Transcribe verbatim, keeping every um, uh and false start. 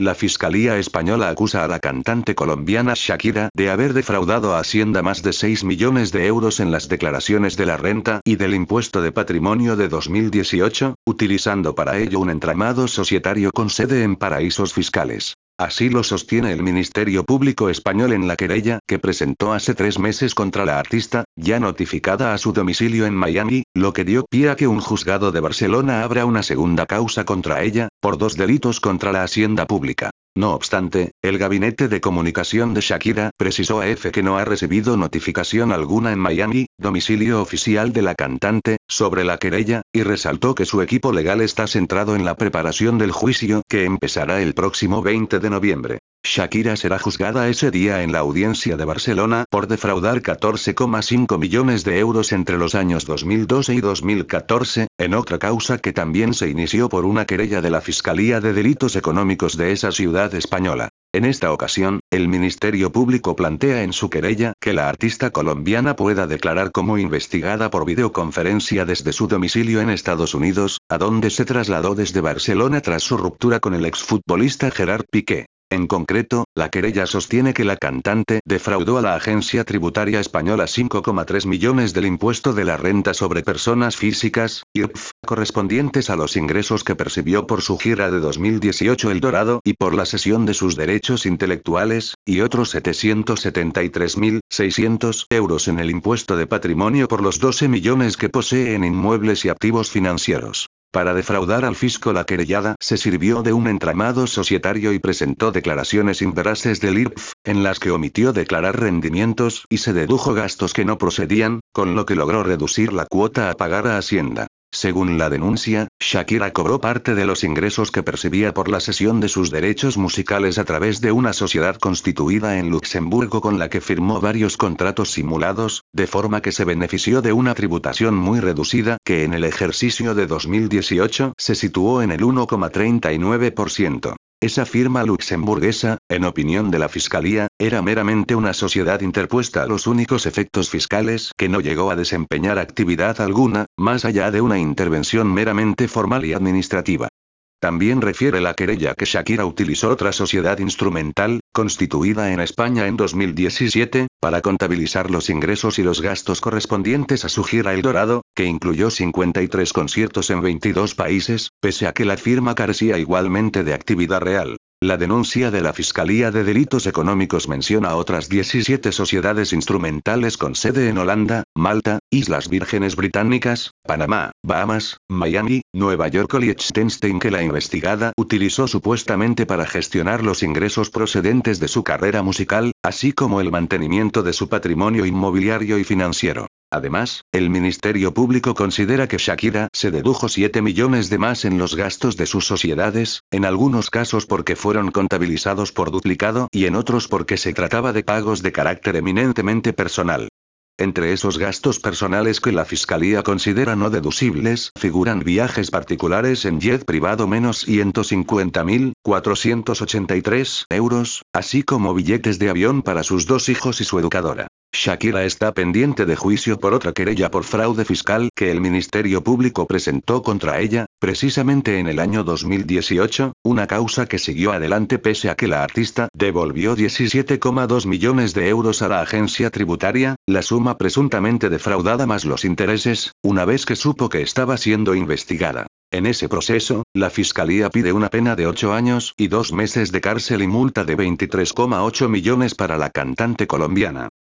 La Fiscalía Española acusa a la cantante colombiana Shakira de haber defraudado a Hacienda más de seis millones de euros en las declaraciones de la renta y del impuesto de patrimonio de dos mil dieciocho, utilizando para ello un entramado societario con sede en paraísos fiscales. Así lo sostiene el Ministerio Público Español en la querella que presentó hace tres meses contra la artista, ya notificada a su domicilio en Miami, lo que dio pie a que un juzgado de Barcelona abra una segunda causa contra ella, por dos delitos contra la hacienda pública. No obstante, el gabinete de comunicación de Shakira precisó a EFE que no ha recibido notificación alguna en Miami, domicilio oficial de la cantante, sobre la querella, y resaltó que su equipo legal está centrado en la preparación del juicio que empezará el próximo veinte de noviembre. Shakira será juzgada ese día en la audiencia de Barcelona por defraudar catorce coma cinco millones de euros entre los años dos mil doce y dos mil catorce, en otra causa que también se inició por una querella de la Fiscalía de Delitos Económicos de esa ciudad española. En esta ocasión, el Ministerio Público plantea en su querella que la artista colombiana pueda declarar como investigada por videoconferencia desde su domicilio en Estados Unidos, a donde se trasladó desde Barcelona tras su ruptura con el exfutbolista Gerard Piqué. En concreto, la querella sostiene que la cantante defraudó a la agencia tributaria española cinco coma tres millones del impuesto de la renta sobre personas físicas, I R P F, correspondientes a los ingresos que percibió por su gira de dos mil dieciocho El Dorado y por la cesión de sus derechos intelectuales, y otros setecientos setenta y tres mil seiscientos euros en el impuesto de patrimonio por los doce millones que posee en inmuebles y activos financieros. Para defraudar al fisco, la querellada se sirvió de un entramado societario y presentó declaraciones inveraces del I R P F, en las que omitió declarar rendimientos y se dedujo gastos que no procedían, con lo que logró reducir la cuota a pagar a Hacienda. Según la denuncia, Shakira cobró parte de los ingresos que percibía por la cesión de sus derechos musicales a través de una sociedad constituida en Luxemburgo con la que firmó varios contratos simulados, de forma que se benefició de una tributación muy reducida que en el ejercicio de dos mil dieciocho se situó en el uno coma treinta y nueve por ciento. Esa firma luxemburguesa, en opinión de la Fiscalía, era meramente una sociedad interpuesta a los únicos efectos fiscales que no llegó a desempeñar actividad alguna, más allá de una intervención meramente formal y administrativa. También refiere la querella que Shakira utilizó otra sociedad instrumental, constituida en España en dos mil diecisiete, para contabilizar los ingresos y los gastos correspondientes a su gira El Dorado, que incluyó cincuenta y tres conciertos en veintidós países, pese a que la firma carecía igualmente de actividad real. La denuncia de la Fiscalía de Delitos Económicos menciona otras diecisiete sociedades instrumentales con sede en Holanda, Malta, Islas Vírgenes Británicas, Panamá, Bahamas, Miami, Nueva York y Liechtenstein que la investigada utilizó supuestamente para gestionar los ingresos procedentes de su carrera musical, así como el mantenimiento de su patrimonio inmobiliario y financiero. Además, el Ministerio Público considera que Shakira se dedujo siete millones de más en los gastos de sus sociedades, en algunos casos porque fueron contabilizados por duplicado y en otros porque se trataba de pagos de carácter eminentemente personal. Entre esos gastos personales que la Fiscalía considera no deducibles, figuran viajes particulares en jet privado menos ciento cincuenta mil cuatrocientos ochenta y tres euros, así como billetes de avión para sus dos hijos y su educadora. Shakira está pendiente de juicio por otra querella por fraude fiscal que el Ministerio Público presentó contra ella, precisamente en el año dos mil dieciocho, una causa que siguió adelante pese a que la artista devolvió diecisiete coma dos millones de euros a la agencia tributaria, la suma presuntamente defraudada más los intereses, una vez que supo que estaba siendo investigada. En ese proceso, la Fiscalía pide una pena de ocho años y dos meses de cárcel y multa de veintitrés coma ocho millones para la cantante colombiana.